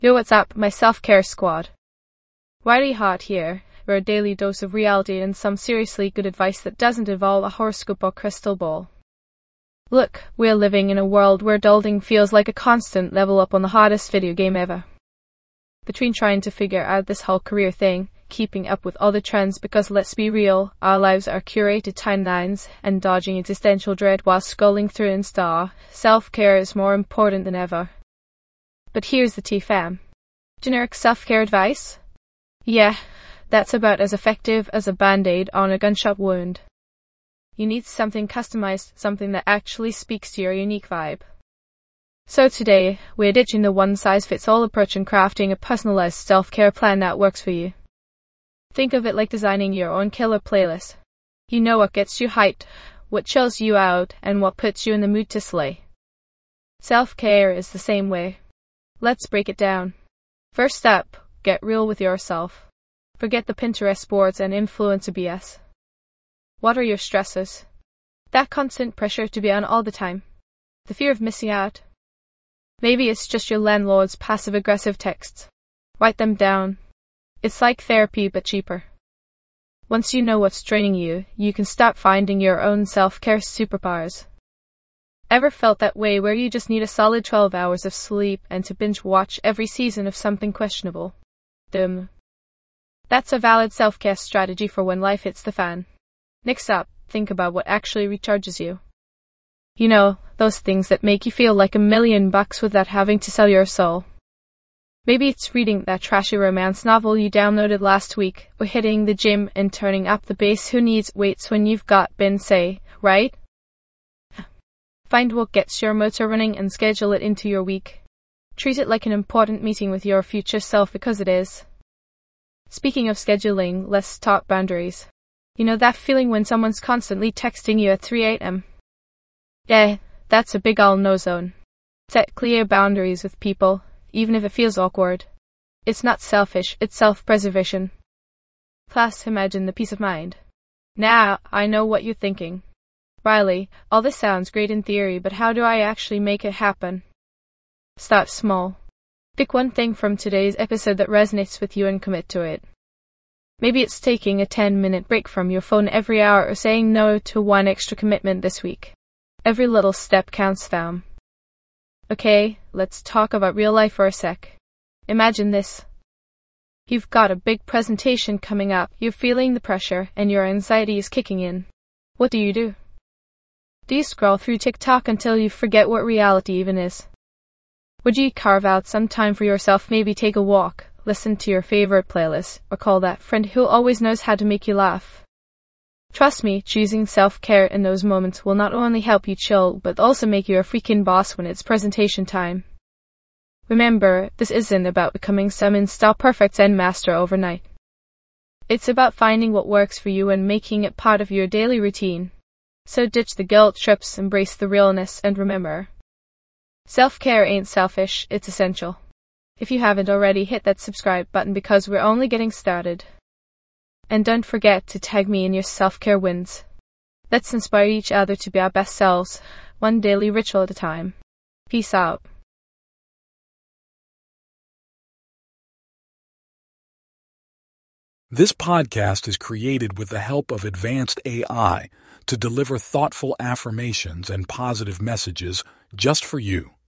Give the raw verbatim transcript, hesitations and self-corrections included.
Yo, what's up, my self-care squad? Whitey Hot here, for a daily dose of reality and some seriously good advice that doesn't involve a horoscope or crystal ball. Look, we're living in a world where adulting feels like a constant level up on the hottest video game ever. Between trying to figure out this whole career thing, keeping up with other trends because let's be real, our lives are curated timelines, and dodging existential dread while scrolling through Insta, self-care is more important than ever. But here's the tea, fam. Generic self-care advice? Yeah, that's about as effective as a band-aid on a gunshot wound. You need something customized, something that actually speaks to your unique vibe. So today, we're ditching the one-size-fits-all approach and crafting a personalized self-care plan that works for you. Think of it like designing your own killer playlist. You know what gets you hyped, what chills you out, and what puts you in the mood to slay. Self-care is the same way. Let's break it down. First step, get real with yourself. Forget the Pinterest boards and influencer B S. What are your stresses? That constant pressure to be on all the time. The fear of missing out. Maybe it's just your landlord's passive-aggressive texts. Write them down. It's like therapy but cheaper. Once you know what's draining you, you can start finding your own self-care superpowers. Ever felt that way where you just need a solid twelve hours of sleep and to binge watch every season of something questionable? Dumb. That's a valid self-care strategy for when life hits the fan. Next up, think about what actually recharges you. You know, those things that make you feel like a million bucks without having to sell your soul. Maybe it's reading that trashy romance novel you downloaded last week, or hitting the gym and turning up the bass. Who needs weights when you've got Beyoncé, right? Find what gets your motor running and schedule it into your week. Treat it like an important meeting with your future self because it is. Speaking of scheduling, let's talk boundaries. You know that feeling when someone's constantly texting you at three a.m.? Yeah, that's a big ol' no zone. Set clear boundaries with people, even if it feels awkward. It's not selfish, it's self-preservation. Plus, imagine the peace of mind. Now, I know what you're thinking. Riley, all this sounds great in theory, but how do I actually make it happen? Start small. Pick one thing from today's episode that resonates with you and commit to it. Maybe it's taking a ten-minute break from your phone every hour or saying no to one extra commitment this week. Every little step counts, fam. Okay, let's talk about real life for a sec. Imagine this. You've got a big presentation coming up, you're feeling the pressure, and your anxiety is kicking in. What do you do? Do you scroll through TikTok until you forget what reality even is? Would you carve out some time for yourself, maybe take a walk, listen to your favorite playlist, or call that friend who always knows how to make you laugh? Trust me, choosing self-care in those moments will not only help you chill, but also make you a freaking boss when it's presentation time. Remember, this isn't about becoming some Insta perfect Zen master overnight. It's about finding what works for you and making it part of your daily routine. So ditch the guilt trips, embrace the realness, and remember, self-care ain't selfish, it's essential. If you haven't already, hit that subscribe button because we're only getting started. And don't forget to tag me in your self-care wins. Let's inspire each other to be our best selves, one daily ritual at a time. Peace out. This podcast is created with the help of advanced A I to deliver thoughtful affirmations and positive messages just for you.